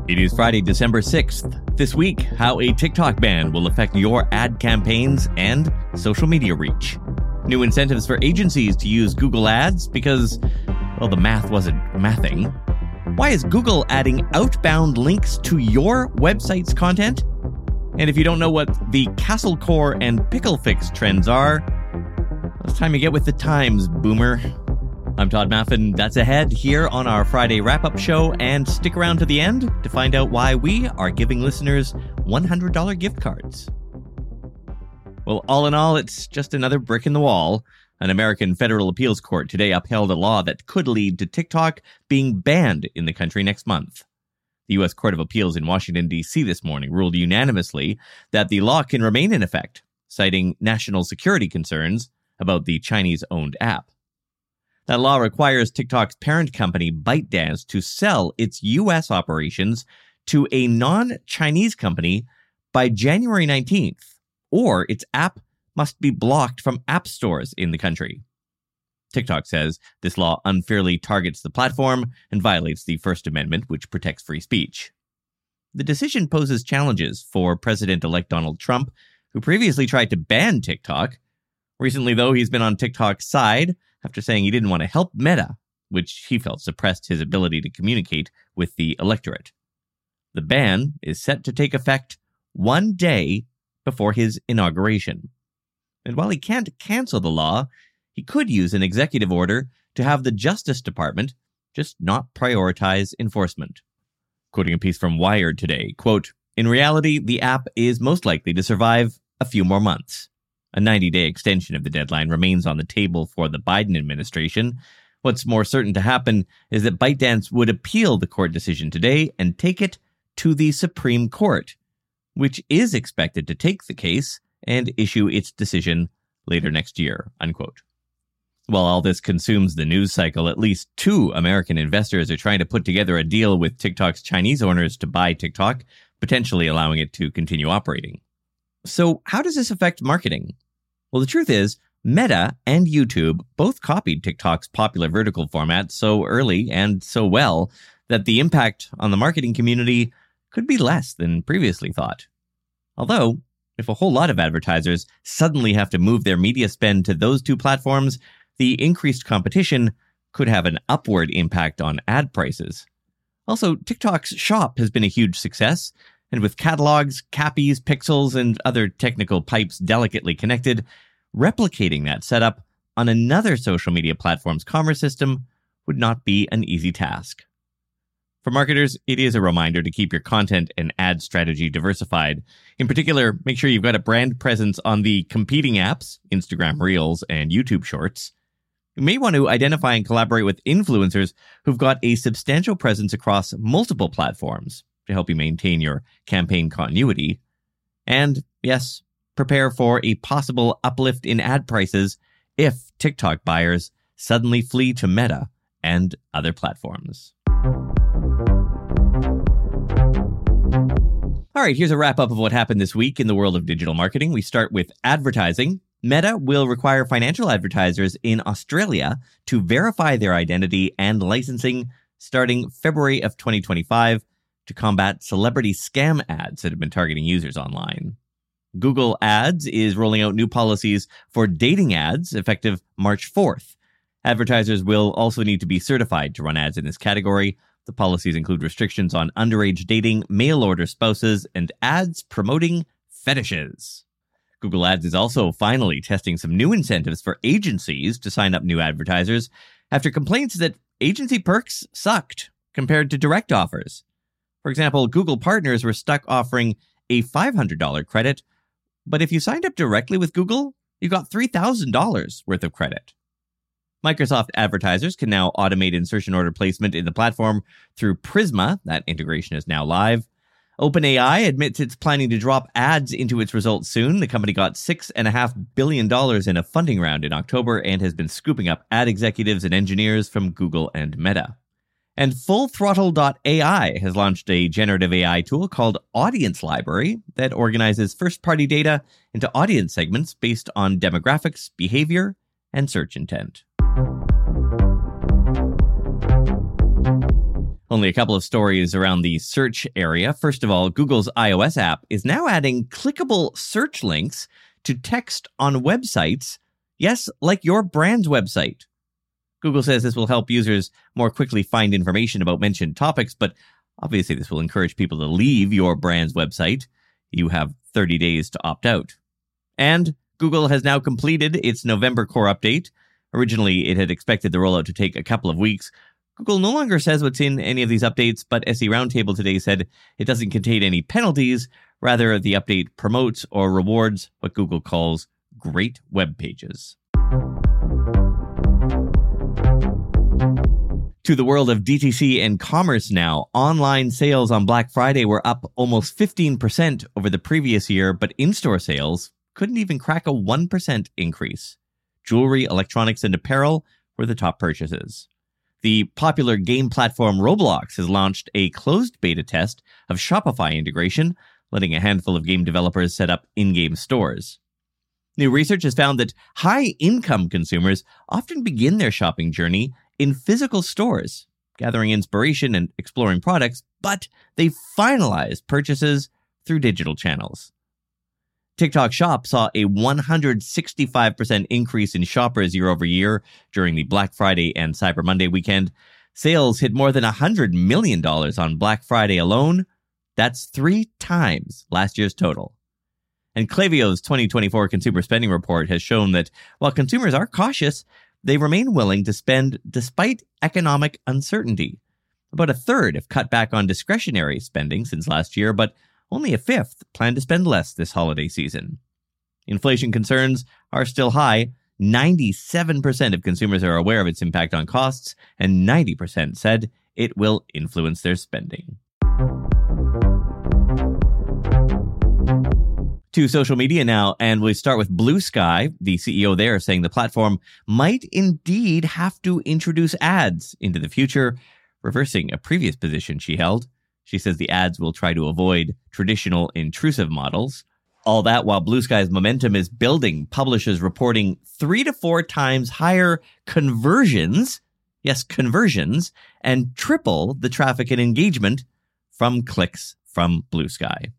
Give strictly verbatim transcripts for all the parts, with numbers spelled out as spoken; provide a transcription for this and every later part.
It is Friday, December sixth. This week, how a TikTok ban will affect your ad campaigns and social media reach. New incentives for agencies to use Google Ads because, well, the math wasn't mathing. Why is Google adding outbound links to your website's content? And if you don't know what the Castlecore and Pickle Fix trends are, it's time to get with the times, boomer. I'm Todd Maffin. That's ahead here on our Friday wrap-up show, and stick around to the end to find out why we are giving listeners one hundred dollars gift cards. Well, all in all, it's just another brick in the wall. An American federal appeals court today upheld a law that could lead to TikTok being banned in the country next month. The U S Court of Appeals in Washington, D C this morning ruled unanimously that the law can remain in effect, citing national security concerns about the Chinese-owned app. That law requires TikTok's parent company, ByteDance, to sell its U S operations to a non-Chinese company by January nineteenth, or its app must be blocked from app stores in the country. TikTok says this law unfairly targets the platform and violates the First Amendment, which protects free speech. The decision poses challenges for President-elect Donald Trump, who previously tried to ban TikTok. Recently, though, he's been on TikTok's side after saying he didn't want to help Meta, which he felt suppressed his ability to communicate with the electorate. The ban is set to take effect one day before his inauguration. And while he can't cancel the law, he could use an executive order to have the Justice Department just not prioritize enforcement. Quoting a piece from Wired today, quote, "In reality, the app is most likely to survive a few more months. A ninety-day extension of the deadline remains on the table for the Biden administration. What's more certain to happen is that ByteDance would appeal the court decision today and take it to the Supreme Court, which is expected to take the case and issue its decision later next year," unquote. While all this consumes the news cycle, at least two American investors are trying to put together a deal with TikTok's Chinese owners to buy TikTok, potentially allowing it to continue operating. So how does this affect marketing? Well, the truth is, Meta and YouTube both copied TikTok's popular vertical format so early and so well that the impact on the marketing community could be less than previously thought. Although, if a whole lot of advertisers suddenly have to move their media spend to those two platforms, the increased competition could have an upward impact on ad prices. Also, TikTok's shop has been a huge success, and with catalogs, cappies, pixels, and other technical pipes delicately connected, replicating that setup on another social media platform's commerce system would not be an easy task. For marketers, it is a reminder to keep your content and ad strategy diversified. In particular, make sure you've got a brand presence on the competing apps, Instagram Reels and YouTube Shorts. You may want to identify and collaborate with influencers who've got a substantial presence across multiple platforms to help you maintain your campaign continuity. And yes, prepare for a possible uplift in ad prices if TikTok buyers suddenly flee to Meta and other platforms. All right, here's a wrap-up of what happened this week in the world of digital marketing. We start with advertising. Meta will require financial advertisers in Australia to verify their identity and licensing starting February of twenty twenty-five to combat celebrity scam ads that have been targeting users online. Google Ads is rolling out new policies for dating ads effective March fourth. Advertisers will also need to be certified to run ads in this category. The policies include restrictions on underage dating, mail-order spouses, and ads promoting fetishes. Google Ads is also finally testing some new incentives for agencies to sign up new advertisers after complaints that agency perks sucked compared to direct offers. For example, Google partners were stuck offering a five hundred dollars credit, but if you signed up directly with Google, you got three thousand dollars worth of credit. Microsoft advertisers can now automate insertion order placement in the platform through Prisma. That integration is now live. OpenAI admits it's planning to drop ads into its results soon. The company got six point five billion dollars in a funding round in October and has been scooping up ad executives and engineers from Google and Meta. And full throttle dot A I has launched a generative A I tool called Audience Library that organizes first-party data into audience segments based on demographics, behavior, and search intent. Only a couple of stories around the search area. First of all, Google's iOS app is now adding clickable search links to text on websites. Yes, like your brand's website. Google says this will help users more quickly find information about mentioned topics, but obviously this will encourage people to leave your brand's website. You have thirty days to opt out. And Google has now completed its November core update. Originally, it had expected the rollout to take a couple of weeks. Google no longer says what's in any of these updates, but S E Roundtable today said it doesn't contain any penalties. Rather, the update promotes or rewards what Google calls great web pages. To the world of D T C and commerce now. Online sales on Black Friday were up almost fifteen percent over the previous year, but in-store sales couldn't even crack a one percent increase. Jewelry, electronics, and apparel were the top purchases. The popular game platform Roblox has launched a closed beta test of Shopify integration, letting a handful of game developers set up in-game stores. New research has found that high-income consumers often begin their shopping journey in physical stores, gathering inspiration and exploring products, but they finalize purchases through digital channels. TikTok Shop saw a one hundred sixty-five percent increase in shoppers year over year during the Black Friday and Cyber Monday weekend. Sales hit more than one hundred million dollars on Black Friday alone. That's three times last year's total. And Klaviyo's twenty twenty-four Consumer Spending Report has shown that while consumers are cautious, they remain willing to spend despite economic uncertainty. About a third have cut back on discretionary spending since last year, but only a fifth plan to spend less this holiday season. Inflation concerns are still high. ninety-seven percent of consumers are aware of its impact on costs, and ninety percent said it will influence their spending. To social media now, and we start with Blue Sky. The C E O there saying the platform might indeed have to introduce ads into the future, reversing a previous position she held. She says the ads will try to avoid traditional intrusive models. All that while Blue Sky's momentum is building, publishers reporting three to four times higher conversions, yes, conversions, and triple the traffic and engagement from clicks from Blue Sky.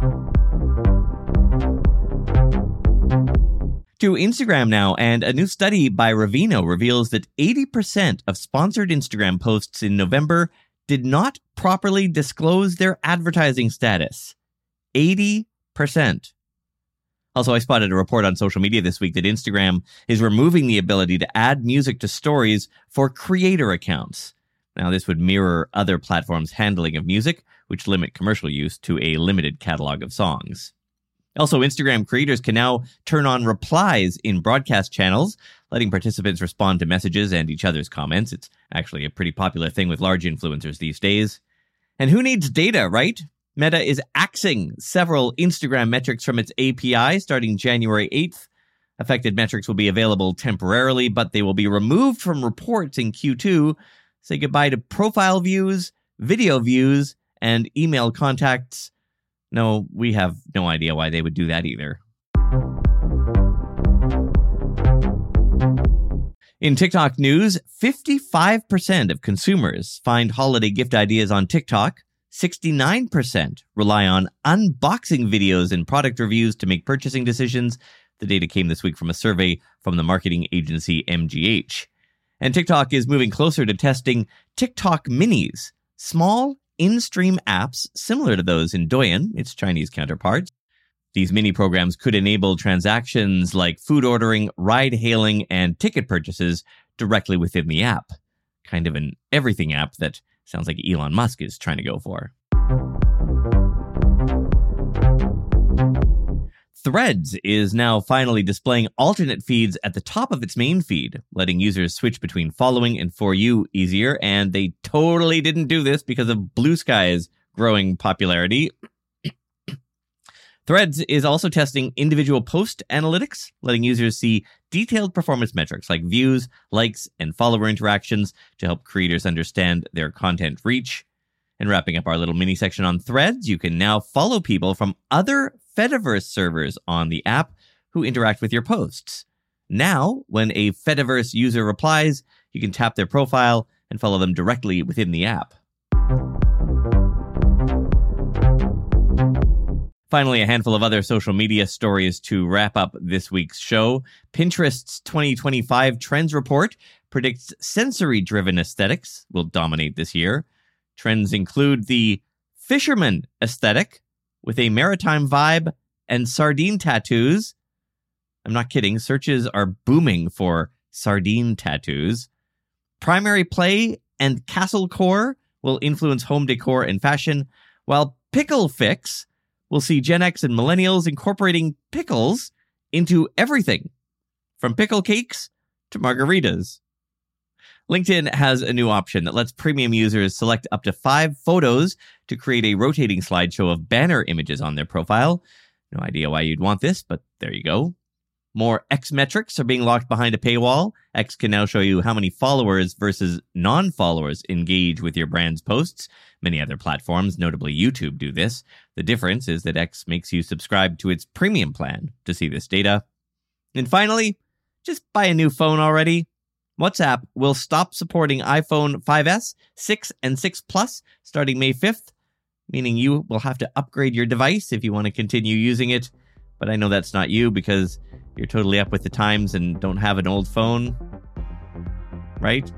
To Instagram now, and a new study by Ravino reveals that eighty percent of sponsored Instagram posts in November did not properly disclose their advertising status. eighty percent. Also, I spotted a report on social media this week that Instagram is removing the ability to add music to stories for creator accounts. Now, this would mirror other platforms' handling of music, which limit commercial use to a limited catalog of songs. Also, Instagram creators can now turn on replies in broadcast channels, letting participants respond to messages and each other's comments. It's actually a pretty popular thing with large influencers these days. And who needs data, right? Meta is axing several Instagram metrics from its A P I starting January eighth. Affected metrics will be available temporarily, but they will be removed from reports in Q two. Say goodbye to profile views, video views, and email contacts. No, we have no idea why they would do that either. In TikTok news, fifty-five percent of consumers find holiday gift ideas on TikTok. sixty-nine percent rely on unboxing videos and product reviews to make purchasing decisions. The data came this week from a survey from the marketing agency M G H. And TikTok is moving closer to testing TikTok Minis, small in-stream apps similar to those in Douyin, its Chinese counterparts. These mini programs could enable transactions like food ordering, ride-hailing, and ticket purchases directly within the app. Kind of an everything app that sounds like Elon Musk is trying to go for. Threads is now finally displaying alternate feeds at the top of its main feed, letting users switch between following and For You easier, and they totally didn't do this because of Blue Sky's growing popularity. Threads is also testing individual post analytics, letting users see detailed performance metrics like views, likes, and follower interactions to help creators understand their content reach. And wrapping up our little mini section on Threads, you can now follow people from other Fediverse servers on the app who interact with your posts. Now, when a Fediverse user replies, you can tap their profile and follow them directly within the app. Finally, a handful of other social media stories to wrap up this week's show. Pinterest's twenty twenty-five Trends Report predicts sensory-driven aesthetics will dominate this year. Trends include the fisherman aesthetic with a maritime vibe and sardine tattoos. I'm not kidding. Searches are booming for sardine tattoos. Primary play and castle core will influence home decor and fashion, while pickle fix will see Gen X and millennials incorporating pickles into everything, from pickle cakes to margaritas. LinkedIn has a new option that lets premium users select up to five photos to create a rotating slideshow of banner images on their profile. No idea why you'd want this, but there you go. More X metrics are being locked behind a paywall. X can now show you how many followers versus non-followers engage with your brand's posts. Many other platforms, notably YouTube, do this. The difference is that X makes you subscribe to its premium plan to see this data. And finally, just buy a new phone already. WhatsApp will stop supporting iPhone five S, six, and six Plus starting May fifth, meaning you will have to upgrade your device if you want to continue using it. But I know that's not you because you're totally up with the times and don't have an old phone, right?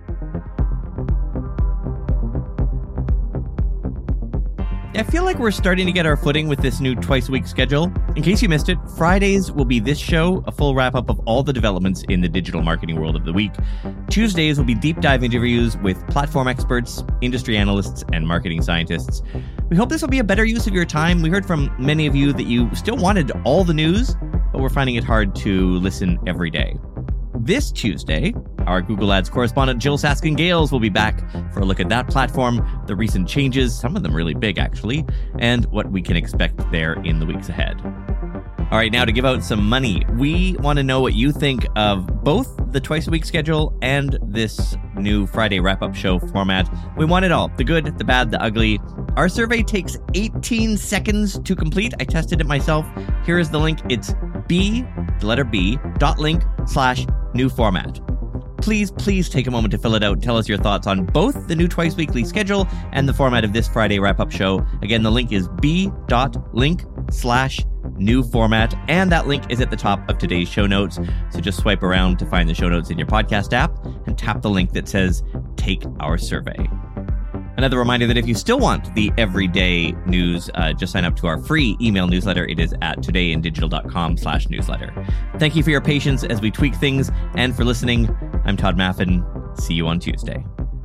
I feel like we're starting to get our footing with this new twice-a-week schedule. In case you missed it, Fridays will be this show, a full wrap-up of all the developments in the digital marketing world of the week. Tuesdays will be deep dive interviews with platform experts, industry analysts, and marketing scientists. We hope this will be a better use of your time. We heard from many of you that you still wanted all the news, but we're finding it hard to listen every day. This Tuesday, our Google Ads correspondent Jill Saskin-Gales will be back for a look at that platform, the recent changes, some of them really big actually, and what we can expect there in the weeks ahead. All right, now to give out some money, we want to know what you think of both the twice-a-week schedule and this new Friday wrap-up show format. We want it all, the good, the bad, the ugly. Our survey takes eighteen seconds to complete. I tested it myself. Here is the link. It's B, the letter B, dot link slash new format. Please, please take a moment to fill it out. Tell us your thoughts on both the new twice-weekly schedule and the format of this Friday wrap-up show. Again, the link is b.link slash new format, and that link is at the top of today's show notes. So just swipe around to find the show notes in your podcast app and tap the link that says take our survey. Another reminder that if you still want the everyday news, uh, just sign up to our free email newsletter. It is at todayindigital.com slash newsletter. Thank you for your patience as we tweak things and for listening. I'm Todd Maffin. See you on Tuesday.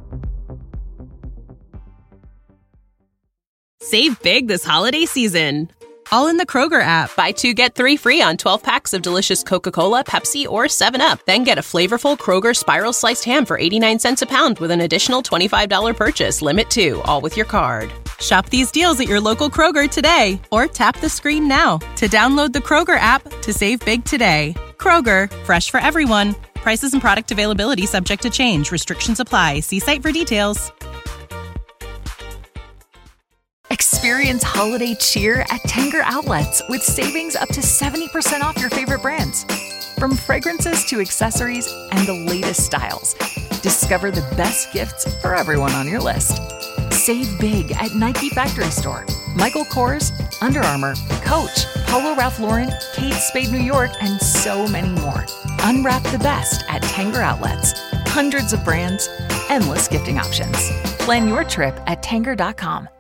Save big this holiday season, all in the Kroger app. Buy two, get three free on twelve packs of delicious Coca-Cola, Pepsi, or seven up. Then get a flavorful Kroger Spiral Sliced Ham for eighty-nine cents a pound with an additional twenty-five dollars purchase. Limit two, all with your card. Shop these deals at your local Kroger today, or tap the screen now to download the Kroger app to save big today. Kroger, fresh for everyone. Prices and product availability subject to change. Restrictions apply. See site for details. Experience holiday cheer at Tanger Outlets with savings up to seventy percent off your favorite brands. From fragrances to accessories and the latest styles, discover the best gifts for everyone on your list. Save big at Nike Factory Store, Michael Kors, Under Armour, Coach, Polo Ralph Lauren, Kate Spade New York, and so many more. Unwrap the best at Tanger Outlets. Hundreds of brands, endless gifting options. Plan your trip at tanger dot com.